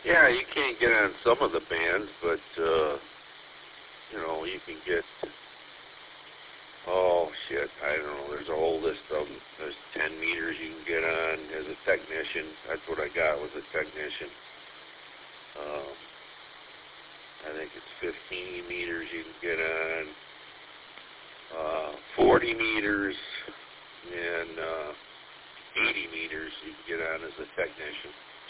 Yeah, you can't get on some of the bands, but, you can get, oh, shit, I don't know, there's a whole list of them. There's 10 meters you can get on as a technician. That's what I got, was a technician. I think it's 15 meters you can get on, 40 meters, and 80 meters you can get on as a technician.